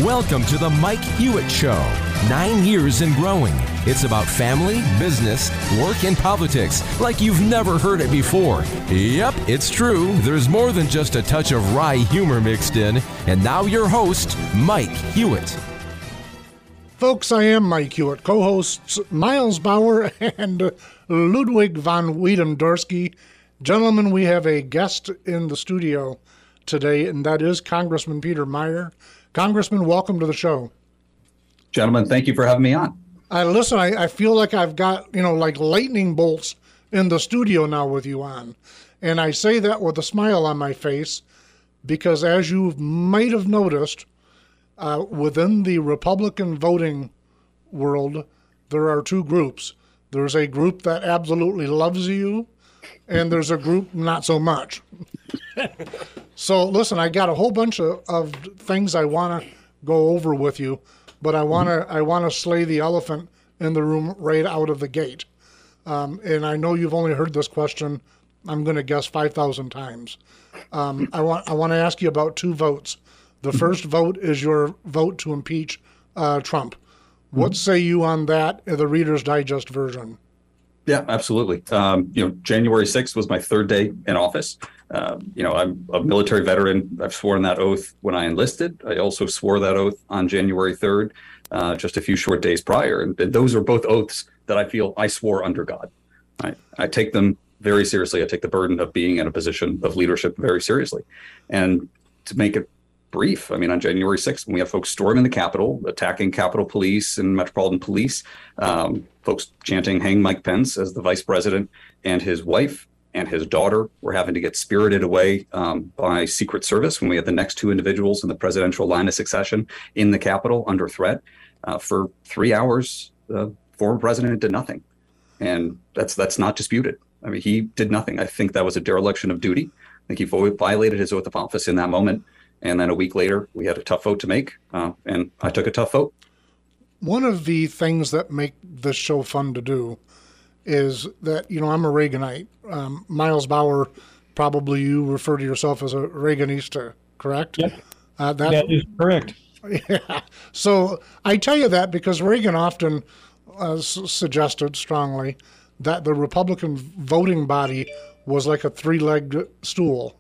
Welcome to the Mike Hewitt Show. 9 years and growing. It's about family, business, work, and politics like you've never heard it before. Yep, it's true. There's more than just a touch of wry humor mixed in. And now your host, Mike Hewitt. Folks, I am Mike Hewitt. Co-hosts Miles Bauer and Ludwig von Wiedendorsky. Gentlemen, we have a guest in the studio today, and that is Congressman Peter Meijer. Congressman, welcome to the show. Gentlemen, thank you for having me on. Listen, I feel like I've got, like lightning bolts in the studio now with you on. And I say that with a smile on my face because, as you might have noticed, within the Republican voting world, there are two groups. There's a group that absolutely loves you, and there's a group not so much. So listen, I got a whole bunch of things I want to go over with you, but I want to slay the elephant in the room right out of the gate. And I know you've only heard this question, I'm going to guess 5,000 times. I want to ask you about two votes. The first vote is your vote to impeach Trump. What say you on that, the Reader's Digest version? Yeah, absolutely. January 6th was my third day in office. I'm a military veteran. I've sworn that oath when I enlisted. I also swore that oath on January 3rd, just a few short days prior. And those are both oaths that I feel I swore under God. I take them very seriously. I take the burden of being in a position of leadership very seriously. And to make it brief, on January 6th, when we have folks storming the Capitol, attacking Capitol Police and Metropolitan Police, folks chanting "Hang Mike Pence" as the vice president and his wife and his daughter were having to get spirited away by Secret Service when we had the next two individuals in the presidential line of succession in the Capitol under threat. For 3 hours, the former president did nothing. And that's not disputed. He did nothing. I think that was a dereliction of duty. I think he violated his oath of office in that moment. And then a week later, we had a tough vote to make, and I took a tough vote. One of the things that make this show fun to do is that, I'm a Reaganite. Miles Bauer, probably you refer to yourself as a Reaganista, correct? Yep, that is correct. Yeah. So I tell you that because Reagan often suggested strongly that the Republican voting body was like a three-legged stool.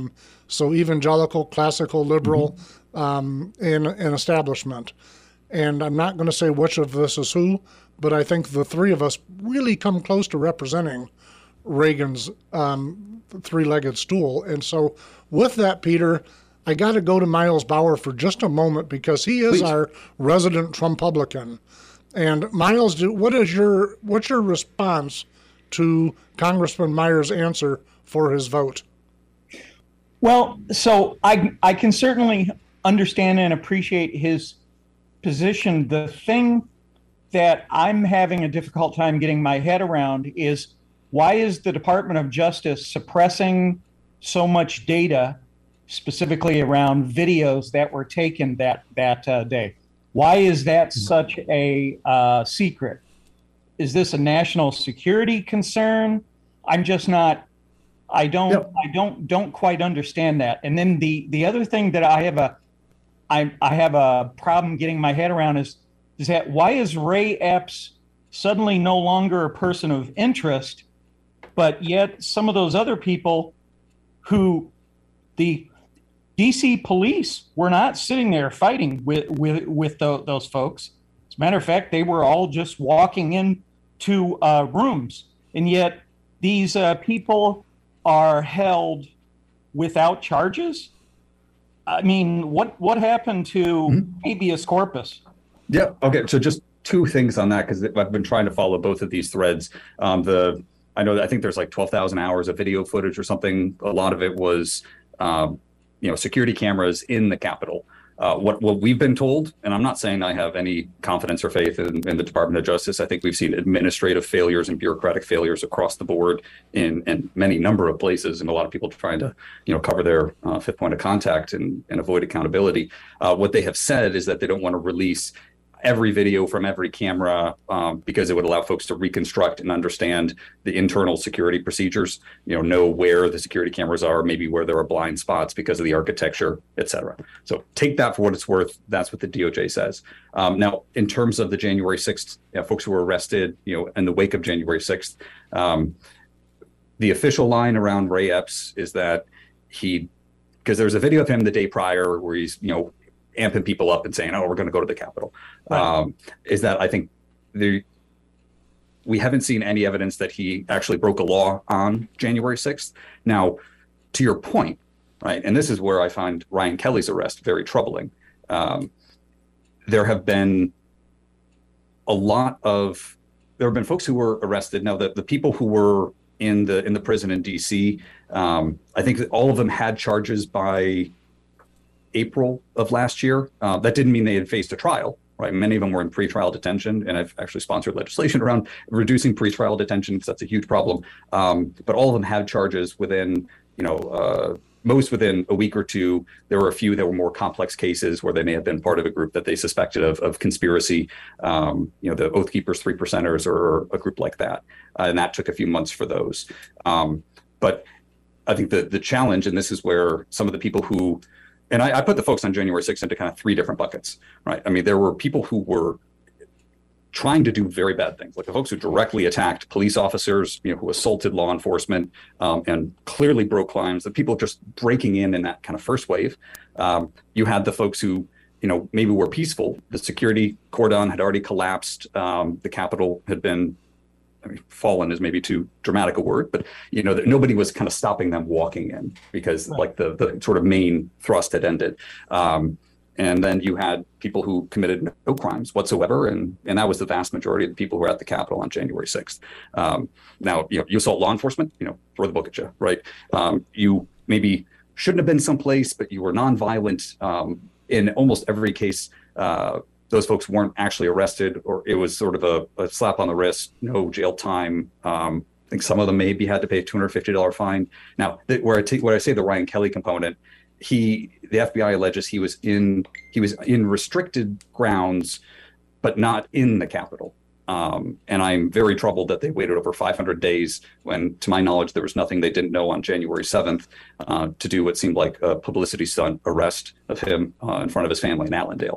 So evangelical, classical, liberal, and establishment. And I'm not going to say which of this is who, but I think the three of us really come close to representing Reagan's three-legged stool. And so with that, Peter, I got to go to Miles Bauer for just a moment because he is our resident Trumpublican. And Miles, what's your response to Congressman Meijer's answer for his vote? Well, so I can certainly understand and appreciate his position. The thing that I'm having a difficult time getting my head around is why is the Department of Justice suppressing so much data, specifically around videos that were taken that day? Why is that such a secret? Is this a national security concern? I'm just not. I don't quite understand that. And then the other thing that I have a problem getting my head around is that why is Ray Epps suddenly no longer a person of interest, but yet some of those other people who the DC police were not sitting there fighting with those folks. As a matter of fact, they were all just walking into rooms, and yet these people are held without charges? What happened to habeas corpus? Yeah. Okay. So just two things on that, because I've been trying to follow both of these threads. I think there's like 12,000 hours of video footage or something. A lot of it was, security cameras in the Capitol. What we've been told, and I'm not saying I have any confidence or faith in the Department of Justice. I think we've seen administrative failures and bureaucratic failures across the board in many number of places, and a lot of people trying to, cover their fifth point of contact and avoid accountability. What they have said is that they don't want to release every video from every camera, because it would allow folks to reconstruct and understand the internal security procedures, know where the security cameras are, maybe where there are blind spots because of the architecture, et cetera. So take that for what it's worth. That's what the DOJ says. Now, in terms of the January 6th, folks who were arrested, in the wake of January 6th, the official line around Ray Epps is that because there's a video of him the day prior where he's, amping people up and saying, "Oh, we're going to go to the Capitol." Right. Is that I think we haven't seen any evidence that he actually broke a law on January 6th. Now, to your point, right, and this is where I find Ryan Kelly's arrest very troubling. There have been folks who were arrested. Now, the people who were in the prison in D.C., I think that all of them had charges by April of last year. That didn't mean they had faced a trial, right? Many of them were in pretrial detention, and I've actually sponsored legislation around reducing pretrial detention because that's a huge problem. But all of them had charges within, most within a week or two. There were a few that were more complex cases where they may have been part of a group that they suspected of conspiracy. The Oath Keepers, 3 Percenters, or a group like that. And that took a few months for those. But I think the challenge, and this is where some of the people who, and I put the folks on January 6th into kind of 3 different buckets, right? I mean, there were people who were trying to do very bad things, like the folks who directly attacked police officers, who assaulted law enforcement, and clearly broke crimes, the people just breaking in that kind of first wave. You had the folks who, maybe were peaceful. The security cordon had already collapsed. The Capitol had been, fallen is maybe too dramatic a word, but that nobody was kind of stopping them walking in because like the sort of main thrust had ended. And then you had people who committed no crimes whatsoever, and that was the vast majority of the people who were at the Capitol on January 6th. Now, you assault law enforcement, throw the book at you, right? You maybe shouldn't have been someplace, but you were nonviolent. In almost every case, those folks weren't actually arrested, or it was sort of a slap on the wrist, no jail time. I think some of them maybe had to pay a $250 fine. Now, where I say the Ryan Kelly component, the FBI alleges he was in restricted grounds, but not in the Capitol. And I'm very troubled that they waited over 500 days when, to my knowledge, there was nothing they didn't know on January 7th to do what seemed like a publicity stunt arrest of him in front of his family in Allendale.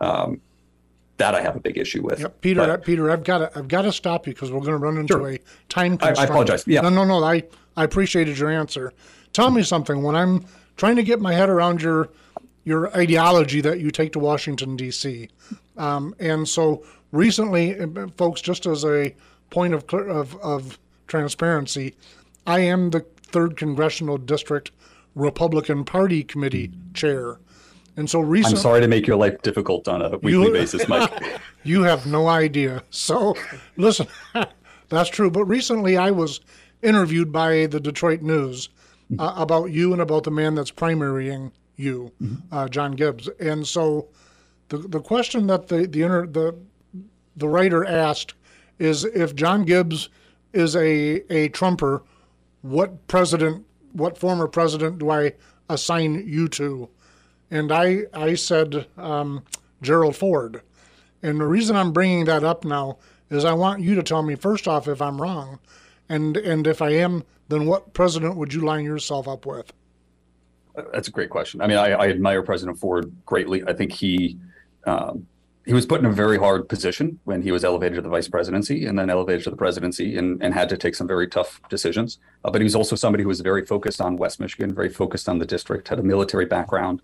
That I have a big issue with. Yep. Peter, I've got to stop you because we're going to run into a time constraint. I apologize. Yeah. No. I appreciated your answer. Tell me something. When I'm trying to get my head around your ideology that you take to Washington, D.C., and so recently, folks, just as a point of transparency, I am the 3rd Congressional District Republican Party Committee chair. And so recently, I'm sorry to make your life difficult on a weekly basis, Mike. You have no idea. So listen, that's true. But recently I was interviewed by the Detroit News about you and about the man that's primarying you, John Gibbs. And so the question that the writer asked is, if John Gibbs is a Trumper, what former president do I assign you to? And I said Gerald Ford. And the reason I'm bringing that up now is I want you to tell me, first off, if I'm wrong. And if I am, then what president would you line yourself up with? That's a great question. I mean, I admire President Ford greatly. I think he was put in a very hard position when he was elevated to the vice presidency and then elevated to the presidency and had to take some very tough decisions. But he was also somebody who was very focused on West Michigan, very focused on the district, had a military background.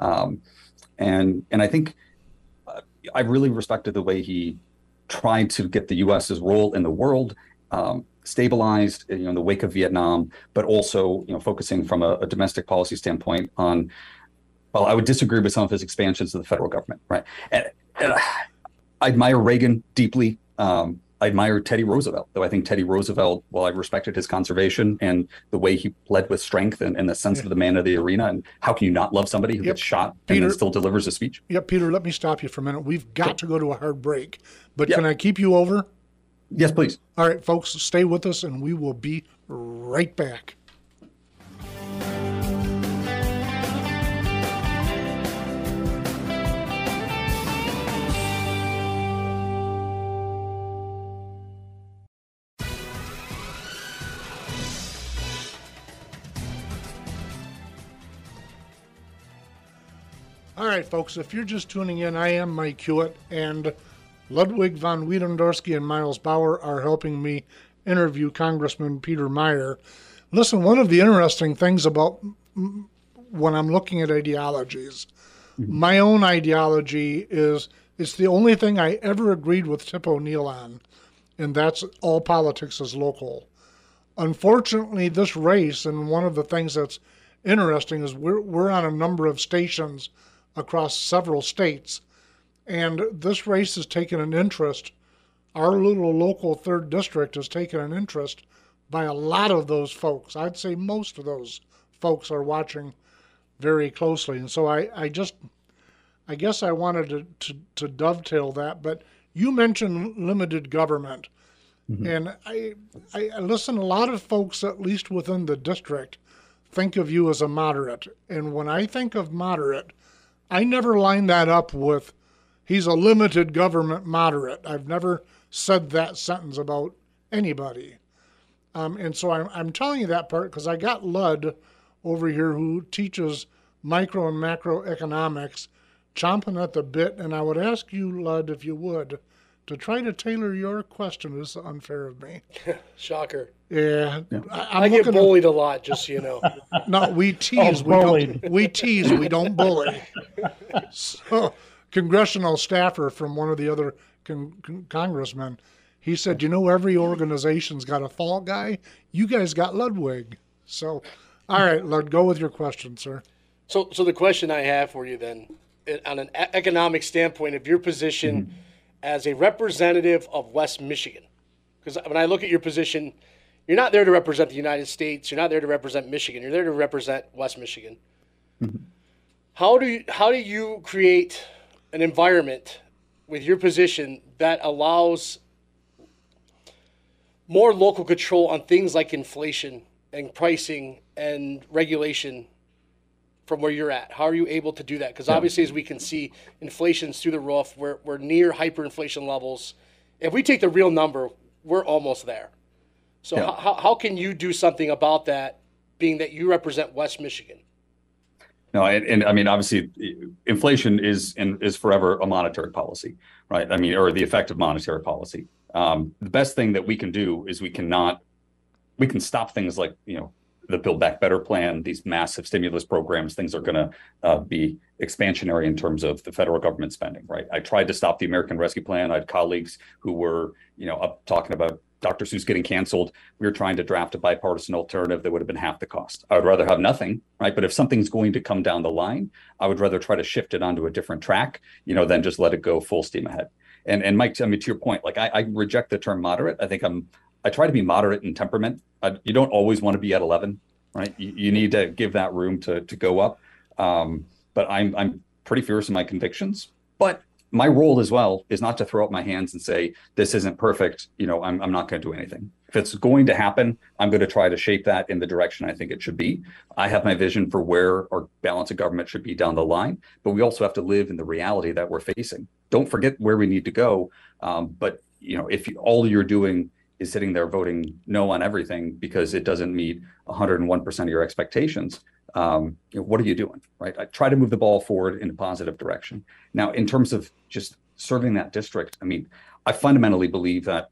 And I think I really respected the way he tried to get the U.S.'s role in the world stabilized, in the wake of Vietnam, but also, focusing from a domestic policy standpoint on, well, I would disagree with some of his expansions of the federal government, right? And I admire Reagan deeply. I admire Teddy Roosevelt, though I think Teddy Roosevelt, while I respected his conservation and the way he led with strength and the sense of the man of the arena, and how can you not love somebody who gets shot and then still delivers a speech? Yep, Peter, let me stop you for a minute. We've got to go to a hard break, but can I keep you over? Yes, please. All right, folks, stay with us and we will be right back. All right, folks, if you're just tuning in, I am Mike Hewitt, and Ludwig von Wiedendorsky and Miles Bauer are helping me interview Congressman Peter Meijer. Listen, one of the interesting things about when I'm looking at ideologies, my own ideology is it's the only thing I ever agreed with Tip O'Neill on, and that's all politics is local. Unfortunately, this race, and one of the things that's interesting is we're on a number of stations across several states, and this race has taken an interest. Our little local 3rd district has taken an interest by a lot of those folks. I'd say most of those folks are watching very closely, and so I guess I wanted to dovetail that. But you mentioned limited government, and I listen. A lot of folks, at least within the district, think of you as a moderate, and when I think of moderate, I never line that up with he's a limited government moderate. I've never said that sentence about anybody. And so I'm telling you that part because I got Lud over here who teaches micro and macroeconomics chomping at the bit. And I would ask you, Lud, if you would, to try to tailor your question. This is unfair of me. Shocker. Yeah. I get bullied a lot, just so you know. No, we tease. We tease. We don't bully. So, congressional staffer from one of the other congressmen, he said, every organization's got a fall guy. You guys got Ludwig. So, all right, Lud, go with your question, sir. So the question I have for you then, on an economic standpoint of your position as a representative of West Michigan, because when I look at your position, you're not there to represent the United States. You're not there to represent Michigan. You're there to represent West Michigan. How do you create an environment with your position that allows more local control on things like inflation and pricing and regulation from where you're at? How are you able to do that? Because obviously, as we can see, inflation's through the roof. We're near hyperinflation levels. If we take the real number, we're almost there. So how can you do something about that, being that you represent West Michigan? No, and I mean, obviously, inflation is forever a monetary policy, right? I mean, or the effective monetary policy. The best thing that we can do is we can stop things like, the Build Back Better plan, these massive stimulus programs. Things are going to be expansionary in terms of the federal government spending, right? I tried to stop the American Rescue Plan. I had colleagues who were, up talking about Dr. Seuss getting canceled. We were trying to draft a bipartisan alternative that would have been half the cost. I would rather have nothing, right? But if something's going to come down the line, I would rather try to shift it onto a different track, than just let it go full steam ahead. And Mike, I mean, to your point, like I reject the term moderate. I try to be moderate in temperament. You don't always want to be at 11, right? You need to give that room to go up. But I'm pretty fierce in my convictions. But my role as well is not to throw up my hands and say, this isn't perfect. I'm not going to do anything. If it's going to happen, I'm going to try to shape that in the direction I think it should be. I have my vision for where our balance of government should be down the line, but we also have to live in the reality that we're facing. Don't forget where we need to go. But if all you're doing is sitting there voting no on everything because it doesn't meet 101% of your expectations, what are you doing, right? I try to move the ball forward in a positive direction. Now, in terms of just serving that district, I mean, I fundamentally believe that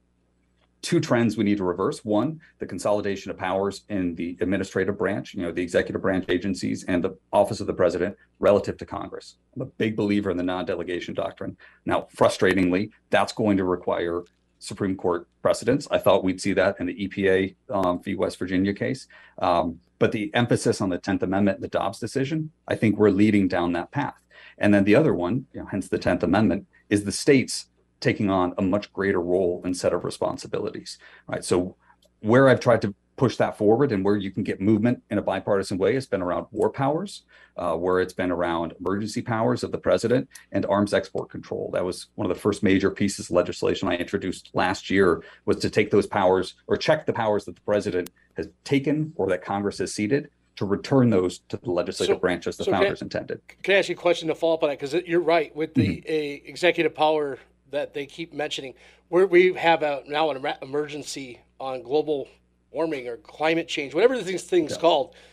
two trends we need to reverse. One, the consolidation of powers in the administrative branch, the executive branch agencies and the office of the president relative to Congress. I'm a big believer in the non-delegation doctrine. Now, frustratingly, that's going to require Supreme Court precedents. I thought we'd see that in the EPA v. West Virginia case. But the emphasis on the 10th Amendment and the Dobbs decision, I think we're leading down that path. And then the other one, hence the 10th Amendment, is the states taking on a much greater role and set of responsibilities, right? So where I've tried to push that forward and where you can get movement in a bipartisan way has been around war powers, where it's been around emergency powers of the president and arms export control. That was one of the first major pieces of legislation I introduced last year, was to take those powers or check the powers that the president has taken or that Congress has ceded, to return those to the legislative branch as the founders intended. Can I ask you a question to follow up on that? Because you're right, with the executive power that they keep mentioning, we have now an emergency on global warming or climate change, whatever this thing's called.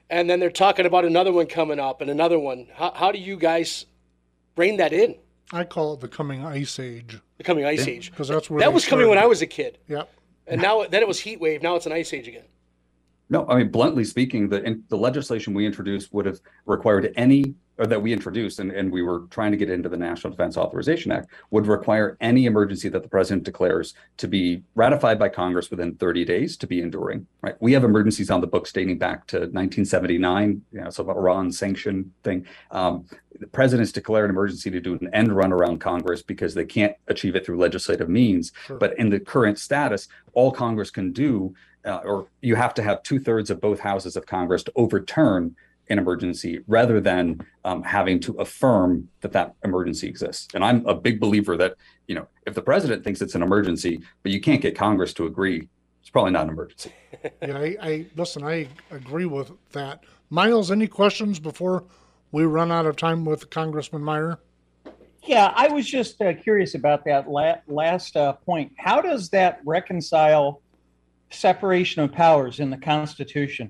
and then they're talking about another one coming up and another one. How do you guys rein that in? I call it the coming ice age. The coming ice age. Because that's where that was coming when I was a kid. Yep. And then it was heat wave. Now it's an ice age again. No, I mean, bluntly speaking, the legislation we introduced would have required that we introduced, and we were trying to get into the National Defense Authorization Act, would require any emergency that the president declares to be ratified by Congress within 30 days to be enduring, right? We have emergencies on the books dating back to 1979, so the Iran sanction thing. The president's declared an emergency to do an end run around Congress because they can't achieve it through legislative means. Sure. But in the current status, all Congress can do, or you have to have 2/3 of both houses of Congress to overturn an emergency rather than having to affirm that emergency exists. And I'm a big believer that, if the president thinks it's an emergency, but you can't get Congress to agree, it's probably not an emergency. Yeah, I agree with that. Miles, any questions before we run out of time with Congressman Meijer? Yeah, I was just curious about that last point. How does that reconcile separation of powers in the Constitution?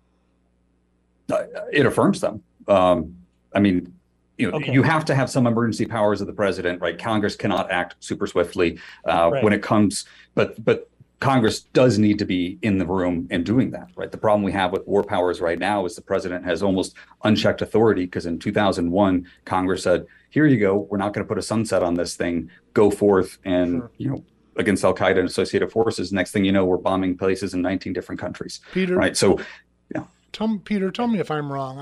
It affirms them. Okay. You have to have some emergency powers of the president, right? Congress cannot act super swiftly when it comes, but Congress does need to be in the room and doing that, right? The problem we have with war powers right now is the president has almost unchecked authority because in 2001, Congress said, here you go. We're not going to put a sunset on this thing. Go forth and, against Al Qaeda and associated forces. Next thing you know, we're bombing places in 19 different countries. Peter, right? So, yeah. Peter, tell me if I'm wrong.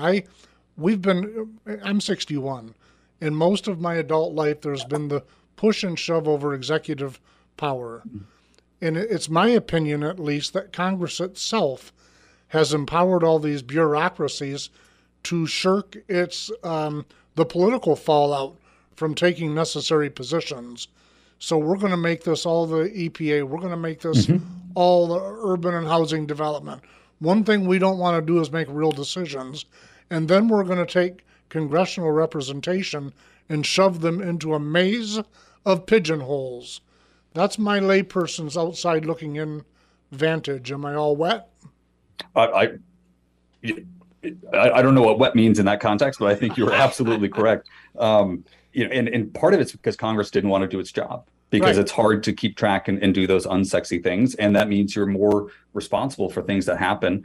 I'm 61. In most of my adult life, there's been the push and shove over executive power. Mm-hmm. And it's my opinion, at least, that Congress itself has empowered all these bureaucracies to shirk the political fallout from taking necessary positions. So we're going to make this all the EPA. We're going to make this all the urban and housing development. One thing we don't want to do is make real decisions. And then we're going to take congressional representation and shove them into a maze of pigeonholes. That's my layperson's outside looking in vantage. Am I all wet? I don't know what wet means in that context, but I think you're absolutely correct. And part of it's because Congress didn't want to do its job because It's hard to keep track and do those unsexy things. And that means you're more responsible for things that happen.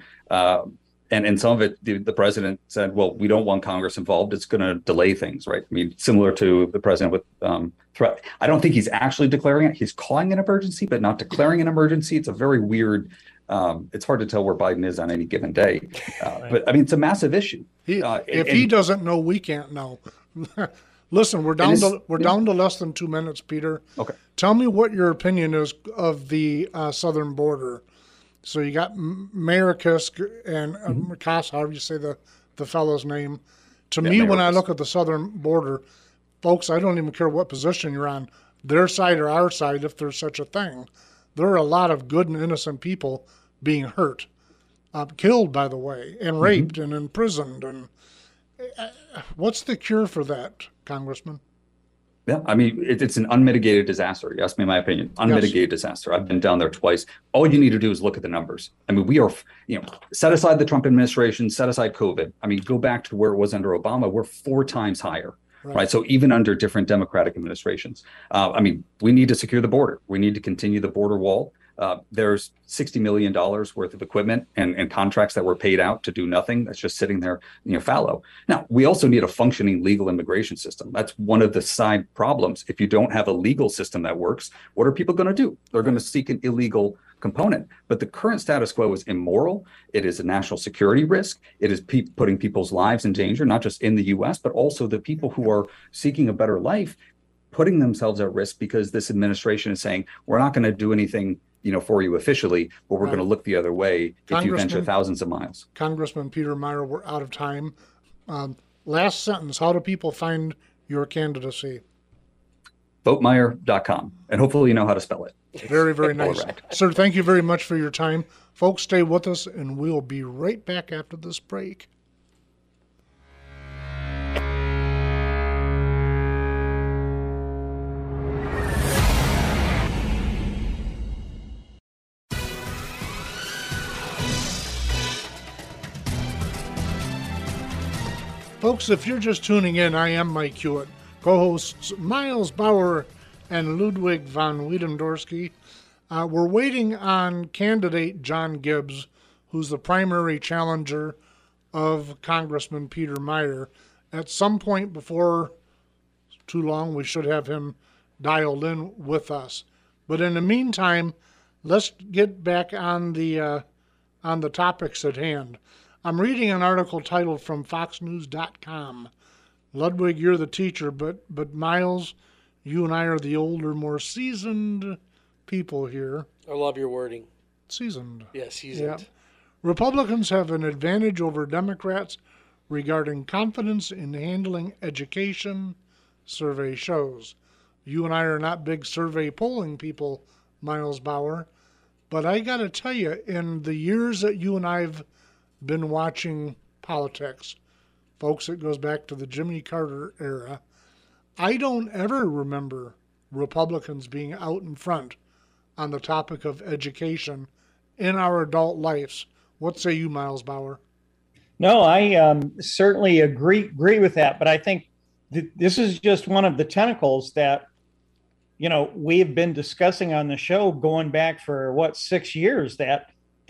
And some of it, the president said, well, we don't want Congress involved. It's going to delay things, right? I mean, similar to the president with threat. I don't think he's actually declaring it. He's calling an emergency, but not declaring an emergency. It's a very weird, it's hard to tell where Biden is on any given day. But I mean, it's a massive issue. If he doesn't know, we can't know. Listen, we're down to less than 2 minutes, Peter. Okay. Tell me what your opinion is of the southern border. So you got Mayor Kisk and Murkowski, however you say the fellow's name. To me, when I look at the southern border, folks, I don't even care what position you're on, their side or our side, if there's such a thing. There are a lot of good and innocent people being hurt, killed, by the way, and raped and imprisoned. And what's the cure for that, Congressman? Yeah, I mean, it's an unmitigated disaster. You asked me my opinion. Unmitigated disaster. I've been down there twice. All you need to do is look at the numbers. I mean, we are, set aside the Trump administration, set aside COVID. I mean, go back to where it was under Obama. We're 4 times higher, right? So even under different Democratic administrations, we need to secure the border. We need to continue the border wall. There's $60 million worth of equipment and contracts that were paid out to do nothing. That's just sitting there, fallow. Now, we also need a functioning legal immigration system. That's one of the side problems. If you don't have a legal system that works, what are people going to do? They're going to seek an illegal component. But the current status quo is immoral. It is a national security risk. It is putting people's lives in danger, not just in the U.S., but also the people who are seeking a better life, putting themselves at risk because this administration is saying, we're not going to do anything for you officially, but we're going to look the other way if you venture thousands of miles. Congressman Peter Meijer, we're out of time. Last sentence, how do people find your candidacy? VoteMeijer.com. And hopefully you know how to spell it. Very, very nice. Sir, thank you very much for your time. Folks, stay with us, and we'll be right back after this break. Folks, if you're just tuning in, I am Mike Hewitt. Co-hosts Miles Bauer and Ludwig von Wiedendorsky. We're waiting on candidate John Gibbs, who's the primary challenger of Congressman Peter Meijer. At some point before too long, we should have him dialed in with us. But in the meantime, let's get back on the topics at hand. I'm reading an article titled from FoxNews.com. Ludwig, you're the teacher, but Miles, you and I are the older, more seasoned people here. I love your wording. Seasoned. Yeah, seasoned. Yeah. Republicans have an advantage over Democrats regarding confidence in handling education, survey shows. You and I are not big survey polling people, Miles Bauer, but I got to tell you, in the years that you and I have been watching politics, folks, it goes back to the Jimmy Carter era, I don't ever remember Republicans being out in front on the topic of education in our adult lives. What say you, Miles Bauer? No, I certainly agree with that, but I think this is just one of the tentacles that, we have been discussing on the show going back for 6 years, that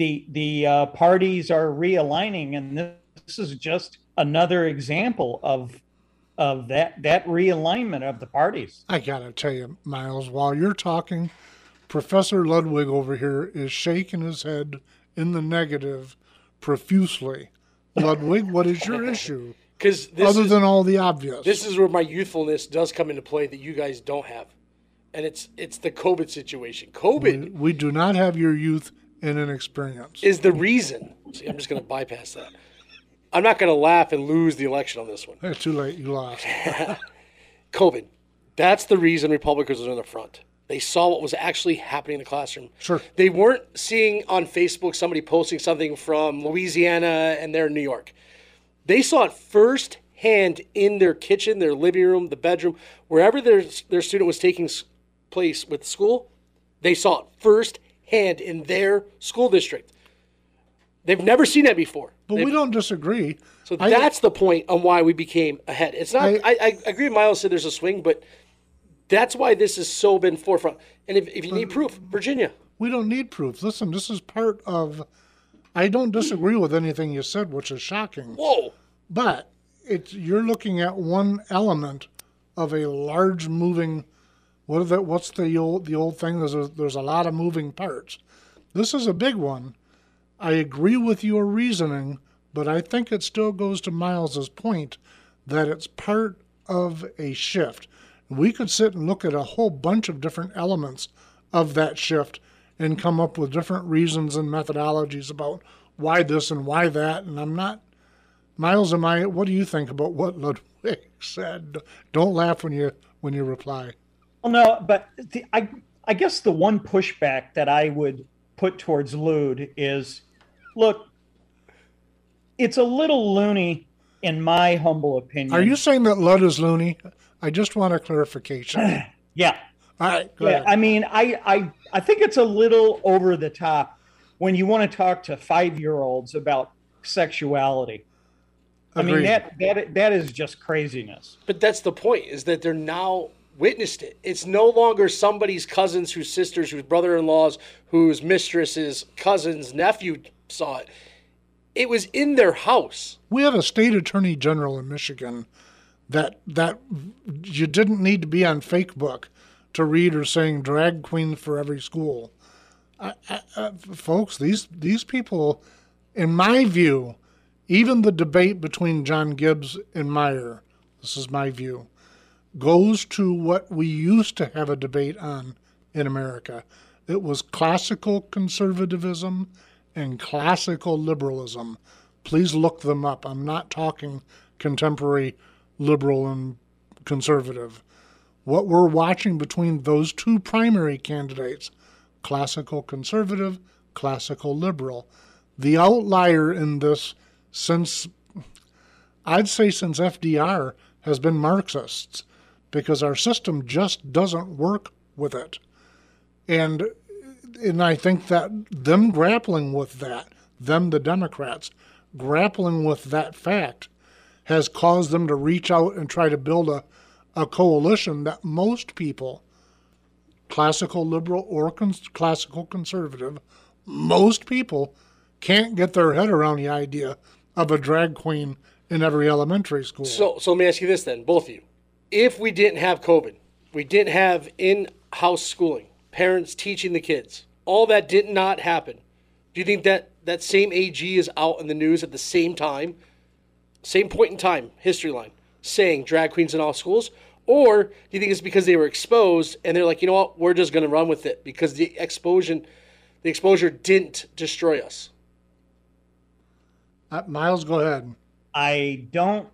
the parties are realigning, and this is just another example of that realignment of the parties. I gotta tell you, Miles, while you're talking, Professor Ludwig over here is shaking his head in the negative profusely. Ludwig, what is your issue? Because than all the obvious, this is where my youthfulness does come into play that you guys don't have, and it's the COVID situation. COVID, we do not have your youth and inexperience. Is the reason. See, I'm just going to bypass that. I'm not going to laugh and lose the election on this one. It's too late. You lost. COVID. That's the reason Republicans are in the front. They saw what was actually happening in the classroom. Sure. They weren't seeing on Facebook somebody posting something from Louisiana and they're in New York. They saw it firsthand in their kitchen, their living room, the bedroom, wherever their student was taking place with school. They saw it firsthand in their school district. They've never seen that before. But we don't disagree. So that's the point on why we became ahead. It's not. I agree. Miles said there's a swing, but that's why this has so been forefront. And if you need proof, Virginia. We don't need proof. Listen, this is part of. I don't disagree with anything you said, which is shocking. Whoa! But you're looking at one element of a large moving. What's the old thing? There's a lot of moving parts. This is a big one. I agree with your reasoning, but I think it still goes to Miles's point that it's part of a shift. We could sit and look at a whole bunch of different elements of that shift and come up with different reasons and methodologies about why this and why that. And I'm not, Miles, what do you think about what Ludwig said? Don't laugh when you reply. Well, no, but I guess the one pushback that I would put towards Lud is, look, it's a little loony in my humble opinion. Are you saying that Lud is loony? I just want a clarification. Yeah. All right, go ahead. I mean, I think it's a little over the top when you want to talk to 5-year-olds about sexuality. Agreed. I mean, that is just craziness. But that's the point, is that they're now witnessed it. It's no longer somebody's cousins, whose sisters, whose brother-in-laws, whose mistresses, cousins, nephew saw it. It was in their house. We have a state attorney general in Michigan that you didn't need to be on Facebook to read her saying drag queen for every school. Folks, these people, in my view, even the debate between John Gibbs and Meijer, this is my view, goes to what we used to have a debate on in America. It was classical conservatism and classical liberalism. Please look them up. I'm not talking contemporary liberal and conservative. What we're watching between those two primary candidates, classical conservative, classical liberal, the outlier in this I'd say since FDR has been Marxists, because our system just doesn't work with it. And I think that them grappling with that, the Democrats, grappling with that fact, has caused them to reach out and try to build a coalition that most people, classical liberal or classical conservative, most people can't get their head around the idea of a drag queen in every elementary school. So let me ask you this then, both of you. If we didn't have COVID, we didn't have in-house schooling, parents teaching the kids, all that did not happen, do you think that that same AG is out in the news at the same time, same point in time, history line, saying drag queens in all schools? Or do you think it's because they were exposed and they're like, you know what, we're just going to run with it because the exposure didn't destroy us? Miles, go ahead. I don't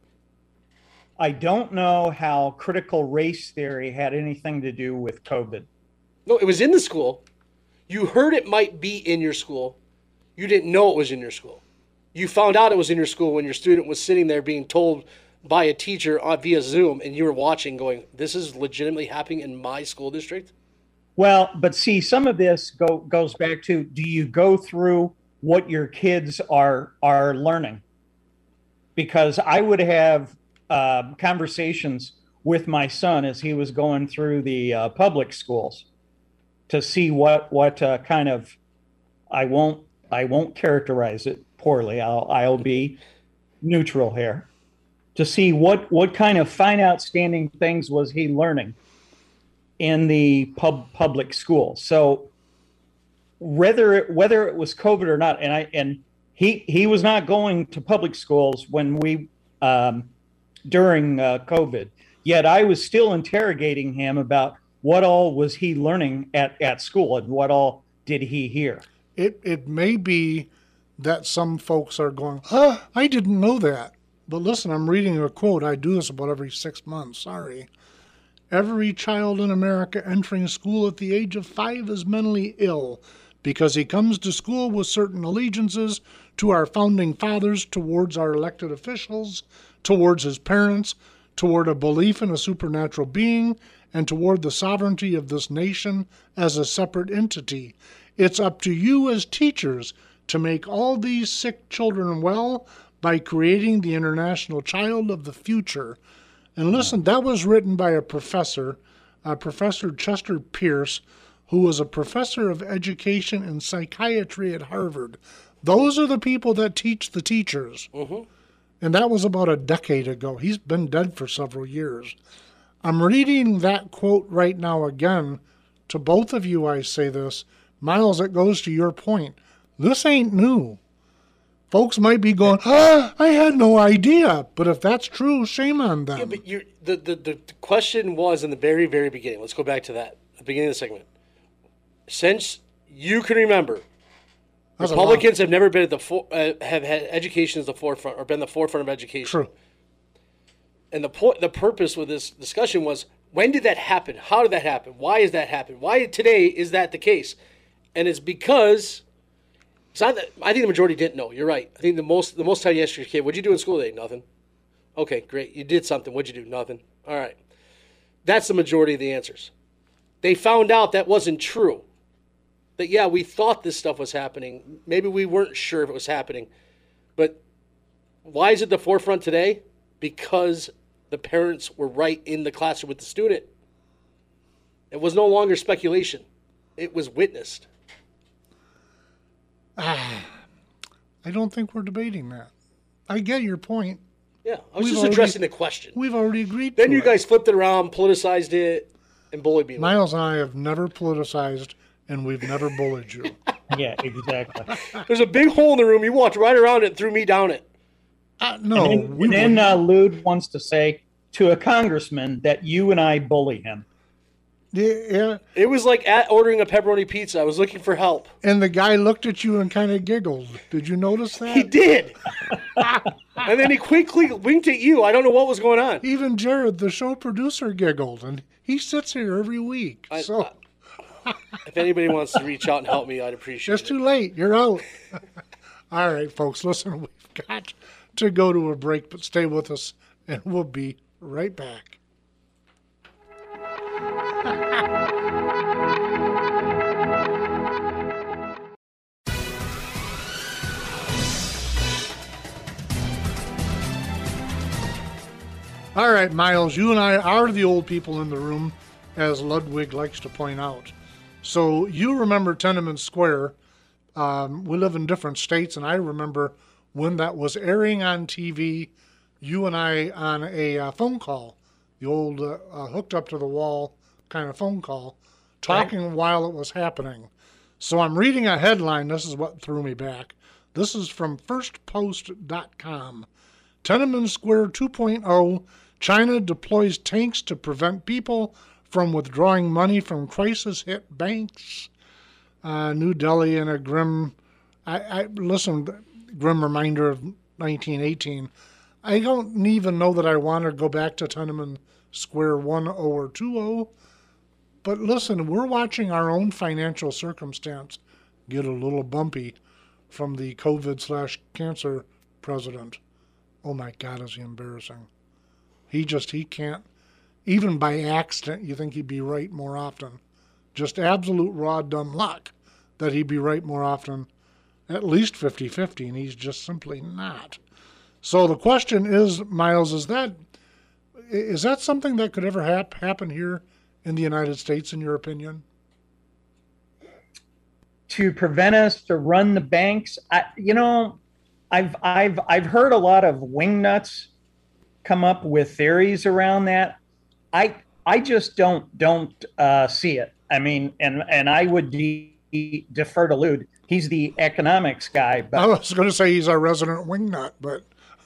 know how critical race theory had anything to do with COVID. No, it was in the school. You heard it might be in your school. You didn't know it was in your school. You found out it was in your school when your student was sitting there being told by a teacher via Zoom, and you were watching going, this is legitimately happening in my school district? Well, but see, some of this goes back to, do you go through what your kids are learning? Because I would have conversations with my son as he was going through the public schools to see what kind of, I won't characterize it poorly. I'll be neutral here, to see what kind of fine, outstanding things was he learning in the public school. So whether it was COVID or not, and he was not going to public schools when we during COVID. Yet I was still interrogating him about what all was he learning at school and what all did he hear. It may be that some folks are going, I didn't know that. But listen, I'm reading a quote. I do this about every 6 months. Sorry. Every child in America entering school at the age of 5 is mentally ill because he comes to school with certain allegiances to our founding fathers, towards our elected officials, towards his parents, toward a belief in a supernatural being, and toward the sovereignty of this nation as a separate entity. It's up to you as teachers to make all these sick children well by creating the international child of the future. And listen, that was written by a professor, Professor Chester Pierce, who was a professor of education and psychiatry at Harvard. Those are the people that teach the teachers. Mm-hmm. And that was about a decade ago. He's been dead for several years. I'm reading that quote right now again. To both of you, I say this. Miles, it goes to your point. This ain't new. Folks might be going, I had no idea. But if that's true, shame on them. Yeah, but the question was in the very, very beginning. Let's go back to that, the beginning of the segment. Since you can remember, Republicans have never been at have had education as the forefront or been the forefront of education. True. And the purpose with this discussion was, when did that happen? How did that happen? Why is that happen? Why today is that the case? And it's because it's not that, I think the majority didn't know. You're right. I think the most time you ask your kid, what'd you do in school today? Nothing. Okay, great. You did something. What'd you do? Nothing. All right. That's the majority of the answers. They found out that wasn't true. That, yeah, we thought this stuff was happening. Maybe we weren't sure if it was happening. But why is it the forefront today? Because the parents were right in the classroom with the student. It was no longer speculation. It was witnessed. I don't think we're debating that. I get your point. Yeah, I was just addressing the question. We've already agreed Then you guys flipped it around, politicized it, and bullied me. Miles and I have never politicized, and we've never bullied you. Yeah, exactly. There's a big hole in the room. You walked right around it and threw me down it. No. And then Lude wants to say to a congressman that you and I bully him. Yeah. It was like ordering a pepperoni pizza. I was looking for help. And the guy looked at you and kind of giggled. Did you notice that? He did. And then he quickly winked at you. I don't know what was going on. Even Jared, the show producer, giggled. And he sits here every week. If anybody wants to reach out and help me, I'd appreciate it. It's too late. You're out. All right, folks, listen, we've got to go to a break, but stay with us, and we'll be right back. All right, Miles, you and I are the old people in the room, as Ludwig likes to point out. So you remember Tiananmen Square. We live in different states, and I remember when that was airing on TV, you and I on a phone call, the old hooked up to the wall kind of phone call, talking while it was happening. So I'm reading a headline. This is what threw me back. This is from firstpost.com. Tiananmen Square 2.0, China deploys tanks to prevent people from withdrawing money from crisis-hit banks. New Delhi in a grim reminder of 1918. I don't even know that I want to go back to Tiananmen Square 1.0 or 2.0. But listen, we're watching our own financial circumstance get a little bumpy from the COVID/cancer president. Oh my God, is he embarrassing. He can't, even by accident, you think he'd be right more often. Just absolute raw dumb luck that he'd be right more often, at least 50-50, and he's just simply not. So the question is, Miles, is that something that could ever happen here in the United States, in your opinion? To prevent us to run the banks, I've heard a lot of wingnuts come up with theories around that. I just don't see it. I mean, and I would defer to Lude. He's the economics guy. But I was going to say he's our resident wingnut, but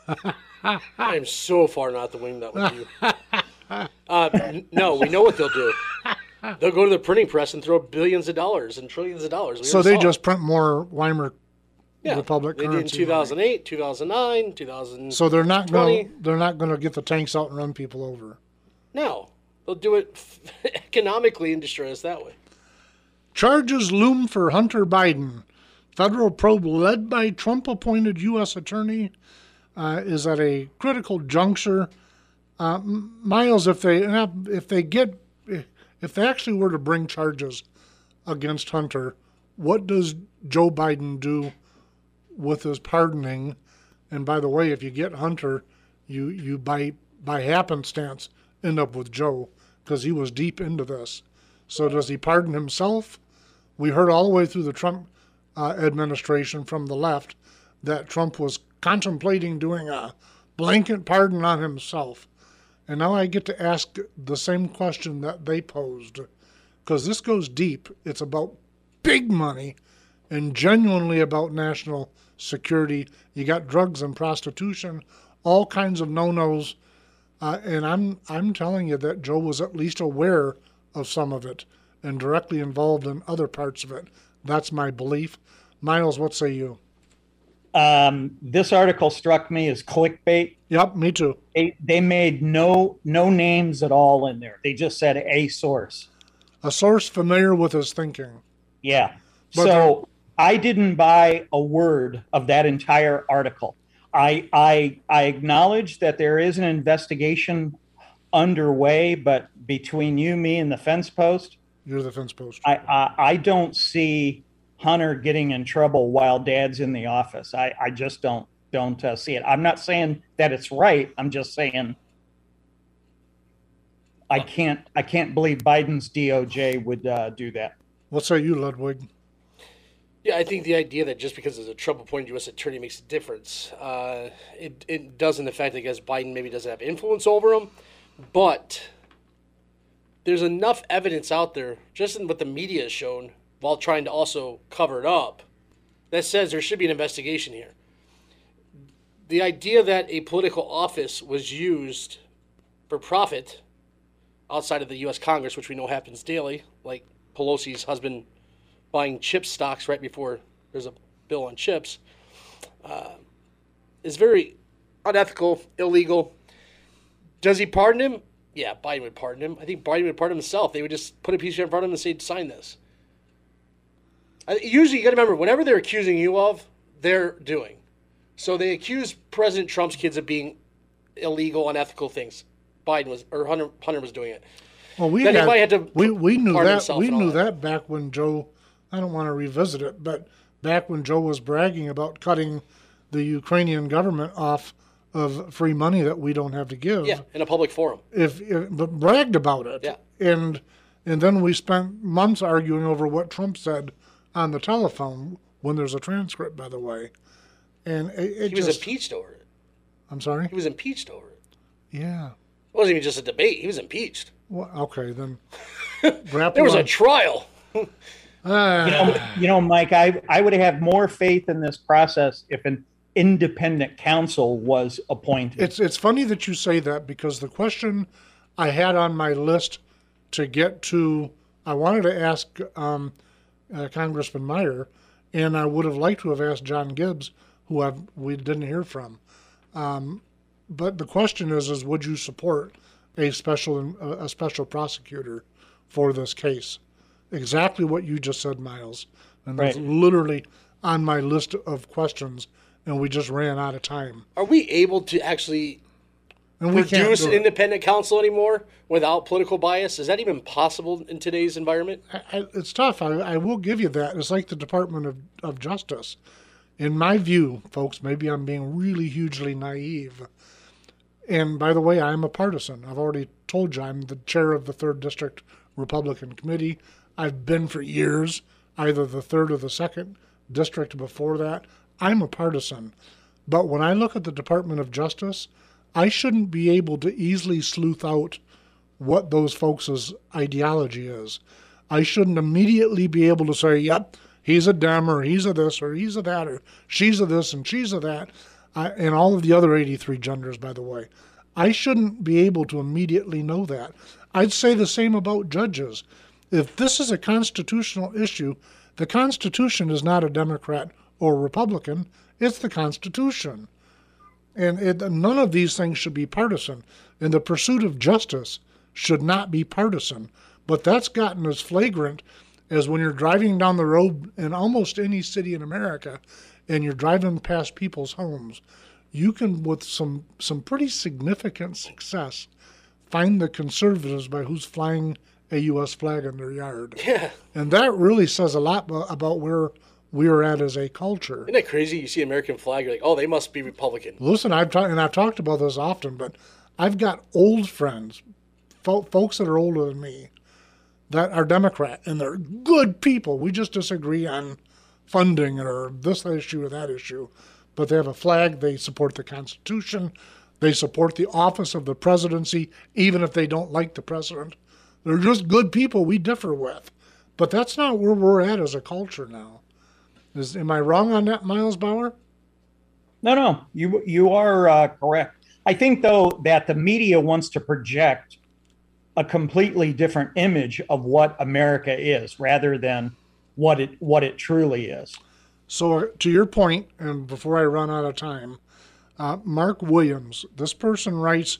I am so far not the wingnut with you. No, we know what they'll do. They'll go to the printing press and throw billions of dollars and trillions of dollars. So they just print more Weimar Republic currency. They did in 2008, 2009, 2020. So they're not going to get the tanks out and run people over. No, they'll do it economically and destroy us that way. Charges loom for Hunter Biden. Federal probe led by Trump-appointed U.S. attorney is at a critical juncture. Miles, if they actually were to bring charges against Hunter, what does Joe Biden do with his pardoning? And by the way, if you get Hunter, you by happenstance end up with Joe, because he was deep into this. So does he pardon himself? We heard all the way through the Trump administration from the left that Trump was contemplating doing a blanket pardon on himself. And now I get to ask the same question that they posed, because this goes deep. It's about big money and genuinely about national security. You got drugs and prostitution, all kinds of no-nos. And I'm telling you that Joe was at least aware of some of it and directly involved in other parts of it. That's my belief. Miles, what say you? This article struck me as clickbait. Yep, me too. They made no names at all in there. They just said a source. A source familiar with his thinking. Yeah. So I didn't buy a word of that entire article. I acknowledge that there is an investigation underway, but between you, me, and the fence post, you're the fence post. I don't see Hunter getting in trouble while Dad's in the office. I just don't see it. I'm not saying that it's right. I'm just saying I can't believe Biden's DOJ would do that. What say you, Ludwig? Yeah, I think the idea that just because there's a Trump-appointed U.S. attorney makes a difference, it doesn't affect, I guess, Biden maybe doesn't have influence over him, but there's enough evidence out there, just in what the media has shown, while trying to also cover it up, that says there should be an investigation here. The idea that a political office was used for profit outside of the U.S. Congress, which we know happens daily, like Pelosi's husband buying chip stocks right before there's a bill on chips, is very unethical, illegal. Does he pardon him? Yeah, Biden would pardon him. I think Biden would pardon himself. They would just put a piece in front of him and say, sign this. Usually, you got to remember, whatever they're accusing you of, they're doing. So they accuse President Trump's kids of being illegal, unethical things. Hunter was doing it. Well, we knew that. We knew that back when Joe. I don't want to revisit it, but back when Joe was bragging about cutting the Ukrainian government off of free money that we don't have to give. Yeah, in a public forum. But bragged about it. Yeah. And then we spent months arguing over what Trump said on the telephone when there's a transcript, by the way. And he was impeached over it. I'm sorry? He was impeached over it. Yeah. It wasn't even just a debate. He was impeached. Well, okay, then. There was a trial. Mike, I would have more faith in this process if an independent counsel was appointed. It's funny that you say that, because the question I had on my list to get to, I wanted to ask Congressman Meyer, and I would have liked to have asked John Gibbs, who we didn't hear from. But the question is would you support a special prosecutor for this case? Exactly what you just said, Miles. And that's literally on my list of questions, and we just ran out of time. Are we able to actually produce an independent counsel anymore without political bias? Is that even possible in today's environment? It's tough. I will give you that. It's like the Department of Justice. In my view, folks, maybe I'm being really hugely naive. And by the way, I'm a partisan. I've already told you I'm the chair of the 3rd District Republican Committee. I've been for years, either the 3rd or the 2nd District before that. I'm a partisan. But when I look at the Department of Justice, I shouldn't be able to easily sleuth out what those folks' ideology is. I shouldn't immediately be able to say, yep, he's a Dem, or he's a this, or he's a that, or she's a this, and she's a that, and all of the other 83 genders, by the way. I shouldn't be able to immediately know that. I'd say the same about judges. If this is a constitutional issue, the Constitution is not a Democrat or Republican, it's the Constitution. And none of these things should be partisan. And the pursuit of justice should not be partisan. But that's gotten as flagrant as when you're driving down the road in almost any city in America and you're driving past people's homes, you can, with some pretty significant success, find the conservatives by who's flying a U.S. flag in their yard. Yeah. And that really says a lot about where we're at as a culture. Isn't that crazy? You see American flag, you're like, oh, they must be Republican. Listen, I've talked about this often, but I've got old friends, folks that are older than me, that are Democrat, and they're good people. We just disagree on funding or this issue or that issue. But they have a flag, they support the Constitution, they support the office of the presidency, even if they don't like the president. They're just good people we differ with. But that's not where we're at as a culture now. Am I wrong on that, Miles Bauer? No, you are correct. I think, though, that the media wants to project a completely different image of what America is rather than what it truly is. So to your point, and before I run out of time, Mark Williams, this person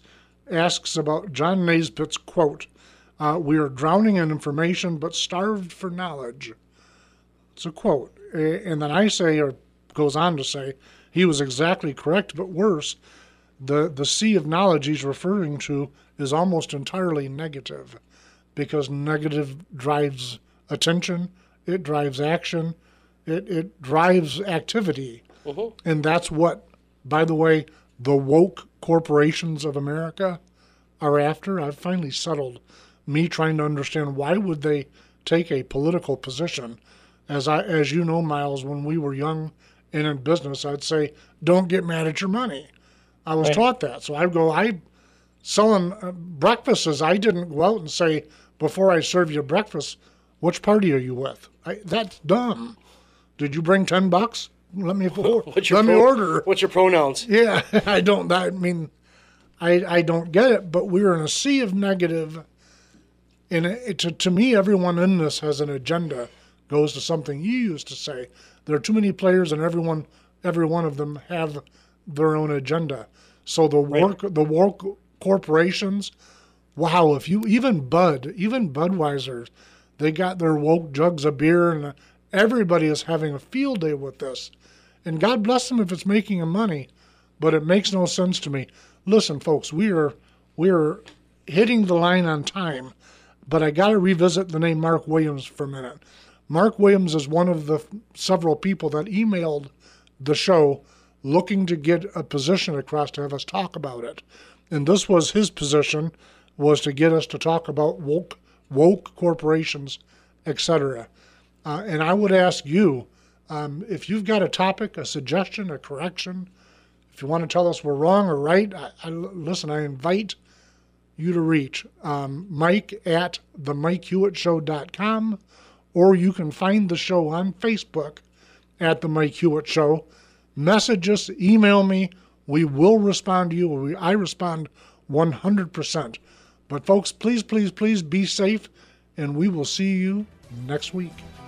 asks about John Naisbitt's quote, "We are drowning in information but starved for knowledge." It's a quote. And then I say, or goes on to say, he was exactly correct, but worse, the sea of knowledge he's referring to is almost entirely negative, because negative drives attention, it drives action, it drives activity. Mm-hmm. And that's what, by the way, the woke corporations of America are after. I've finally settled me trying to understand why would they take a political position. As you know, Miles, when we were young and in business, I'd say, don't get mad at your money. I was taught that. So selling breakfasts, I didn't go out and say, before I serve you breakfast, which party are you with? That's dumb. Did you bring $10? Let me order. What's your pronouns? Yeah, I don't get it, but we're in a sea of negative. And to me, everyone in this has an agenda. Goes to something you used to say. There are too many players, and every one of them have their own agenda. So the woke corporations, wow! If you even Budweiser, they got their woke jugs of beer, and everybody is having a field day with this. And God bless them if it's making them money, but it makes no sense to me. Listen, folks, we are hitting the line on time, but I got to revisit the name Mark Williams for a minute. Mark Williams is one of the several people that emailed the show looking to get a position across to have us talk about it. And this was his position, was to get us to talk about woke corporations, etc. And I would ask you, if you've got a topic, a suggestion, a correction, if you want to tell us we're wrong or right, listen, I invite you to reach Mike at themikehewittshow.com, or you can find the show on Facebook at The Mike Hewitt Show. Message us, email me. We will respond to you. I respond 100%. But folks, please, please, please be safe, and we will see you next week.